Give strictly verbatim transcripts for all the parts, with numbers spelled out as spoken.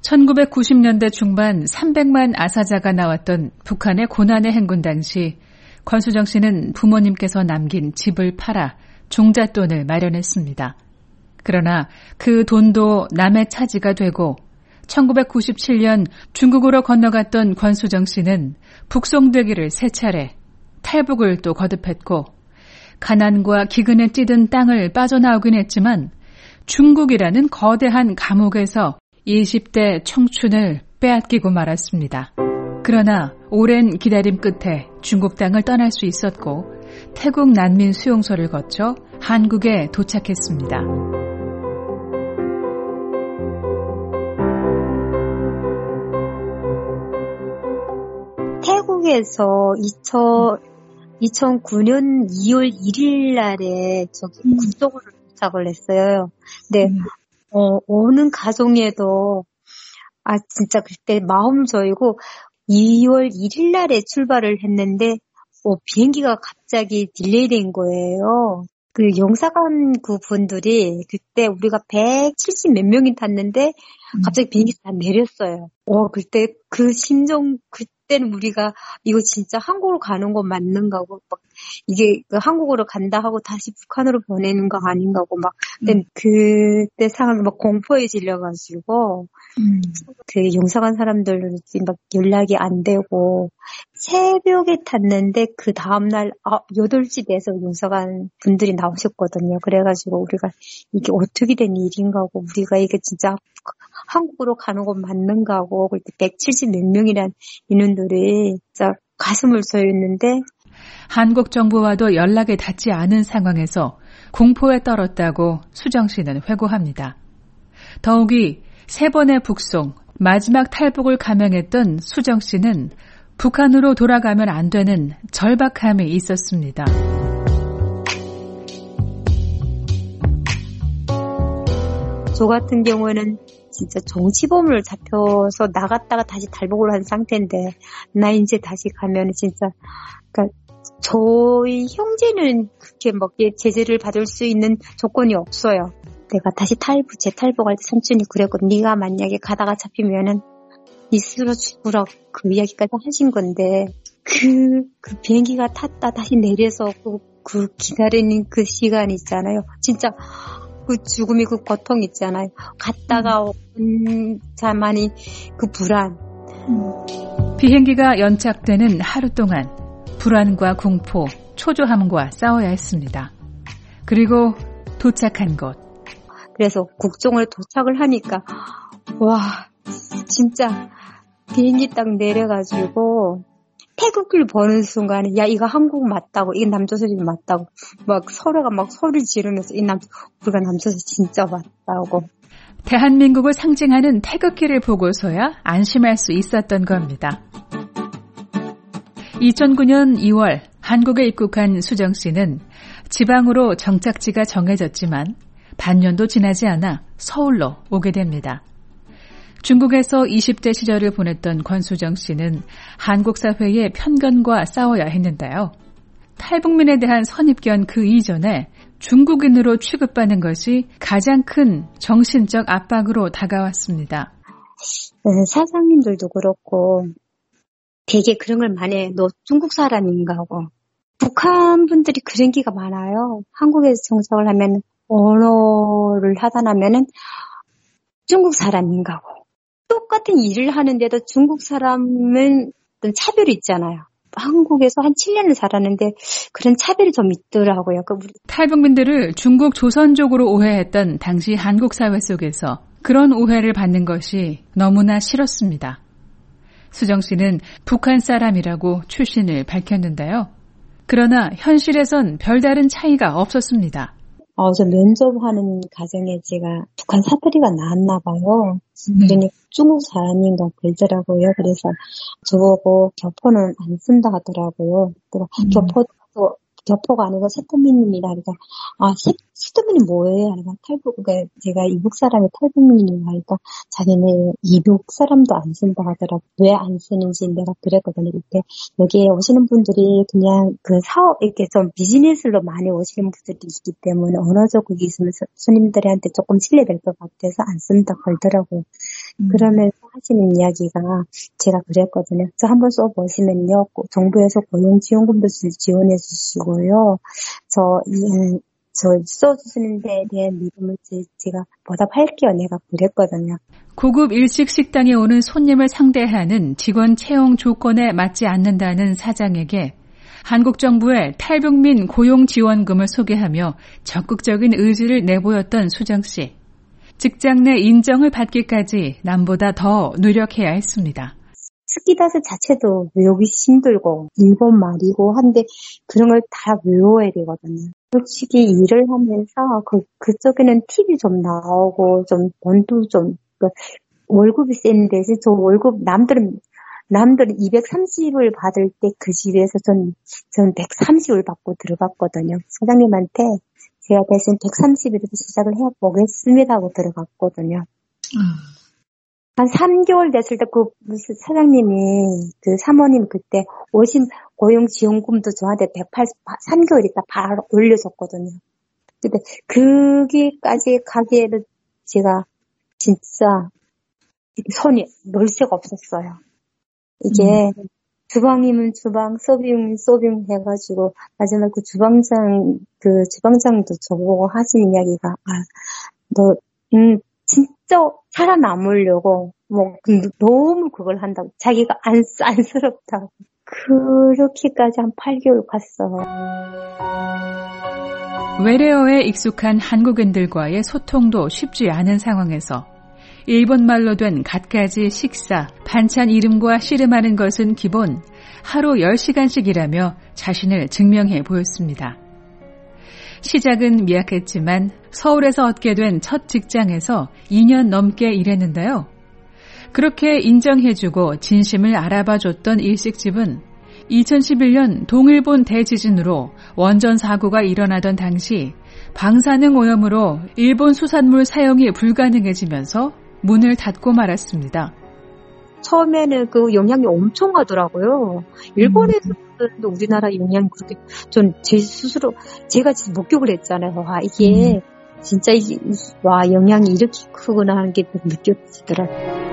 천구백구십 년대 중반 삼백만 아사자가 나왔던 북한의 고난의 행군 당시 권수정 씨는 부모님께서 남긴 집을 팔아 종잣돈을 마련했습니다. 그러나 그 돈도 남의 차지가 되고 천구백구십칠 년 중국으로 건너갔던 권수정 씨는 북송되기를 세 차례, 탈북을 또 거듭했고 가난과 기근에 찌든 땅을 빠져나오긴 했지만 중국이라는 거대한 감옥에서 이십 대 청춘을 빼앗기고 말았습니다. 그러나 오랜 기다림 끝에 중국 땅을 떠날 수 있었고 태국 난민 수용소를 거쳐 한국에 도착했습니다. 태국에서 이천구 년 이월 일일 날에 저기 음. 국적으로 도착을 했어요. 네. 음. 어, 오는 가정에도, 아, 진짜 그때 마음 저이고, 이월 일일 날에 출발을 했는데, 어, 비행기가 갑자기 딜레이 된 거예요. 그 영사관 그 분들이 그때 우리가 백칠십 몇 명이 탔는데, 갑자기 비행기 다 내렸어요. 어, 그때 그 심정, 그때는 우리가 이거 진짜 한국으로 가는 거 맞는가 하고, 막, 이게 그 한국으로 간다 하고 다시 북한으로 보내는 거 아닌가 하고, 막, 음. 그때 상황이 막 공포에 질려가지고, 음. 그 영사관 사람들로 막 연락이 안 되고, 새벽에 탔는데 그 다음날 아, 여덟 시 돼서 영사관 분들이 나오셨거든요. 그래가지고 우리가 이게 어떻게 된 일인가 하고, 우리가 이게 진짜 한국으로 가는 건 맞는가 하고, 그때 백칠십 몇 명이란 인원들이 진짜 가슴을 쏘였는데, 한국 정부와도 연락이 닿지 않은 상황에서 공포에 떨었다고 수정 씨는 회고합니다. 더욱이 세 번의 북송, 마지막 탈북을 감행했던 수정 씨는 북한으로 돌아가면 안 되는 절박함이 있었습니다. 저 같은 경우에는 진짜 정치범으로 잡혀서 나갔다가 다시 탈북을 한 상태인데, 나 이제 다시 가면 진짜, 그러니까 저희 형제는 그렇게 막 제재를 받을 수 있는 조건이 없어요. 내가 다시 탈북, 재탈북할 때 삼촌이 그랬거든. 네가 만약에 가다가 잡히면은 네 스스로 죽으라고 그 이야기까지 하신 건데, 그, 그 비행기가 탔다 다시 내려서 그, 그 기다리는 그 시간 있잖아요. 진짜 그 죽음이 그 고통 있잖아요. 갔다가 온 자만이 그 불안. 음. 비행기가 연착되는 하루 동안 불안과 공포, 초조함과 싸워야 했습니다. 그리고 도착한 곳. 그래서 국종을 도착을 하니까 와 진짜 비행기 딱 내려가지고 태극기를 보는 순간에 야 이거 한국 맞다고, 이게 남조선이 맞다고 막 서로가 막 소리 지르면서 이 남 우리가 남조선 진짜 맞다고. 대한민국을 상징하는 태극기를 보고서야 안심할 수 있었던 겁니다. 이천구 년 이월 한국에 입국한 수정 씨는 지방으로 정착지가 정해졌지만 반년도 지나지 않아 서울로 오게 됩니다. 중국에서 이십 대 시절을 보냈던 권수정 씨는 한국 사회의 편견과 싸워야 했는데요. 탈북민에 대한 선입견 그 이전에 중국인으로 취급받는 것이 가장 큰 정신적 압박으로 다가왔습니다. 네, 사장님들도 그렇고 되게 그런 걸 많이 해. 너 중국 사람인가 하고. 북한 분들이 그런 기가 많아요. 한국에서 정착을 하면 언어를 하다 나면은 중국 사람인가 하고. 똑같은 일을 하는데도 중국 사람은 어떤 차별이 있잖아요. 한국에서 한 칠 년을 살았는데 그런 차별이 좀 있더라고요. 탈북민들을 중국 조선족으로 오해했던 당시 한국 사회 속에서 그런 오해를 받는 것이 너무나 싫었습니다. 수정 씨는 북한 사람이라고 출신을 밝혔는데요. 그러나 현실에선 별다른 차이가 없었습니다. 어, 저 면접하는 과정에 제가 북한 사투리가 나왔나 봐요. 음. 그러니 중국 사람인가 그러더라고요. 그래서 저보고 교포는 안 쓴다 하더라고요. 또 음. 교포도 교포가 아니고 세터민이라 그러니까 아, 세, 시드문이 뭐예요? 아니면 탈북, 그러니까 제가 이북 사람이 탈북민이고 하니까 자기네 이북 사람도 안 쓴다 하더라고. 왜 안 쓰는지 내가 그랬거든요. 이때 여기에 오시는 분들이 그냥 그 사업, 이렇게 좀 비즈니스로 많이 오시는 분들이 있기 때문에 언어적 그게 있으면 손님들한테 조금 신뢰될 것 같아서 안 쓴다 그러더라고요. 음. 그러면서 하시는 이야기가 제가 그랬거든요. 저 한번 써보시면요. 정부에서 고용지원금도 지원해 주시고요. 저, 이, 저 써주시는 데에 대한 믿음을 제가 보답할게요. 내가 그랬거든요. 고급 일식 식당에 오는 손님을 상대하는 직원 채용 조건에 맞지 않는다는 사장에게 한국 정부의 탈북민 고용지원금을 소개하며 적극적인 의지를 내보였던 수정 씨. 직장 내 인정을 받기까지 남보다 더 노력해야 했습니다. 스키다스 자체도 외우기 힘들고 일본 말이고 한데 그런 걸 다 외워야 되거든요. 솔직히 일을 하면서 그, 그쪽에는 팁이 좀 나오고 좀 돈도 좀 그, 월급이 센 데서 저 월급 남들은 남들은 이백삼십을 받을 때 그 집에서 전, 전 백삼십을 받고 들어갔거든요. 사장님한테 제가 대신 백삼십이라도 시작을 해보겠습니다 하고 들어갔거든요. 음. 한 삼 개월 됐을 때 그 무슨 사장님이 그 사모님 그때 오신 고용지원금도 저한테 백팔십, 삼 개월 있다 바로 올려줬거든요. 근데 거기까지 가기에는 제가 진짜 손이 놀 새가 없었어요. 이게 음. 주방이면 주방, 서빙이면 서빙 해가지고 마지막 그 주방장 그 주방장도 저보고 하신 이야기가 아, 너 음. 진짜 살아남으려고 뭐 너무 그걸 한다고 자기가 안 안쓰럽다고 그렇게까지 한 팔 개월 갔어. 외래어에 익숙한 한국인들과의 소통도 쉽지 않은 상황에서 일본말로 된 갖가지 식사, 반찬 이름과 씨름하는 것은 기본 하루 열 시간씩 일하며 자신을 증명해 보였습니다. 시작은 미약했지만 서울에서 얻게 된 첫 직장에서 이 년 넘게 일했는데요. 그렇게 인정해주고 진심을 알아봐줬던 일식집은 이천십일 년 동일본 대지진으로 원전 사고가 일어나던 당시 방사능 오염으로 일본 수산물 사용이 불가능해지면서 문을 닫고 말았습니다. 처음에는 그 영향이 엄청 하더라고요. 일본에서 음. 우리나라 영향이 그렇게 전 제 스스로 제가 진짜 목격을 했잖아요. 와 이게 음. 진짜 이게 와 영향이 이렇게 크구나 하는 게 느껴지더라고요.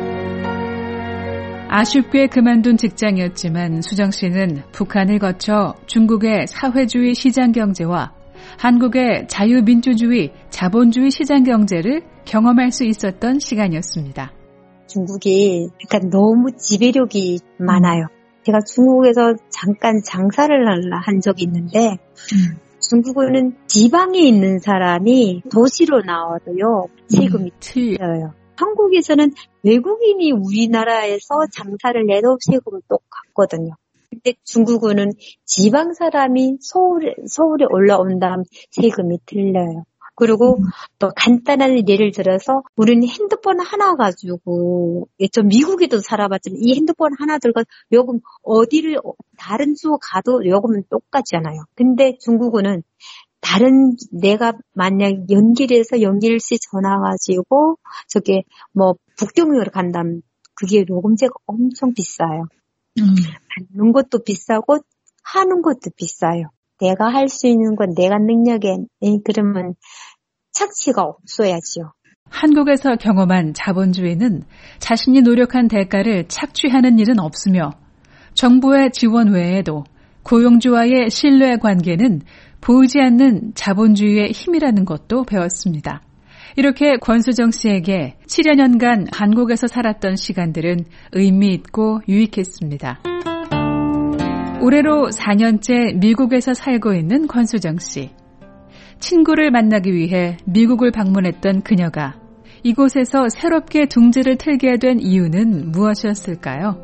아쉽게 그만둔 직장이었지만 수정 씨는 북한을 거쳐 중국의 사회주의 시장경제와 한국의 자유민주주의, 자본주의 시장경제를 경험할 수 있었던 시간이었습니다. 중국이 그러니까 너무 지배력이 많아요. 제가 중국에서 잠깐 장사를 한 적이 있는데 음. 중국은 지방에 있는 사람이 도시로 나와도요 세금이 틀려요. 한국에서는 외국인이 우리나라에서 장사를 내도 세금은 똑같거든요. 근데 중국은 지방 사람이 서울에, 서울에 올라온다면 세금이 틀려요. 그리고 음. 또 간단한 예를 들어서 우리는 핸드폰 하나 가지고 좀 미국에도 살아봤지만 이 핸드폰 하나 들고 요금 어디를 다른 주 가도 요금은 똑같잖아요. 근데 중국은 다른 내가 만약 연길에서 연길시 전화 가지고 저게 뭐 북경으로 간다면 그게 요금제가 엄청 비싸요. 음. 받는 것도 비싸고 하는 것도 비싸요. 내가 할 수 있는 건 내가 능력에 그러면 착취가 없어야지요. 한국에서 경험한 자본주의는 자신이 노력한 대가를 착취하는 일은 없으며 정부의 지원 외에도 고용주와의 신뢰 관계는 보이지 않는 자본주의의 힘이라는 것도 배웠습니다. 이렇게 권수정 씨에게 칠여 년간 한국에서 살았던 시간들은 의미 있고 유익했습니다. 올해로 사 년째 미국에서 살고 있는 권수정 씨. 친구를 만나기 위해 미국을 방문했던 그녀가 이곳에서 새롭게 둥지를 틀게 된 이유는 무엇이었을까요?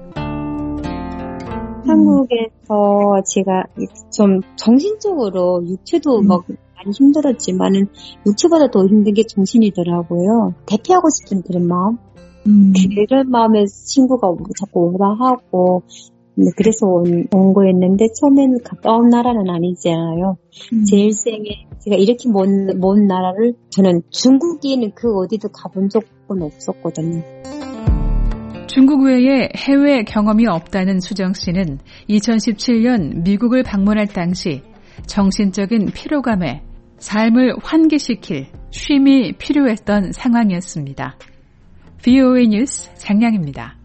한국에서 제가 좀 정신적으로 육체도 음. 막 많이 힘들었지만은 육체보다 더 힘든 게 정신이더라고요. 대피하고 싶은 그런 마음. 음. 그런 마음에 친구가 자꾸 오라 하고 그래서 온, 온 거였는데 처음에는 가까운 나라는 아니잖아요. 음. 제 일생에 제가 이렇게 먼, 먼 나라를 저는 중국에는 그 어디도 가본 적은 없었거든요. 중국 외에 해외 경험이 없다는 수정 씨는 이천십칠 년 미국을 방문할 당시 정신적인 피로감에 삶을 환기시킬 쉼이 필요했던 상황이었습니다. 브이오에이 뉴스 장량입니다.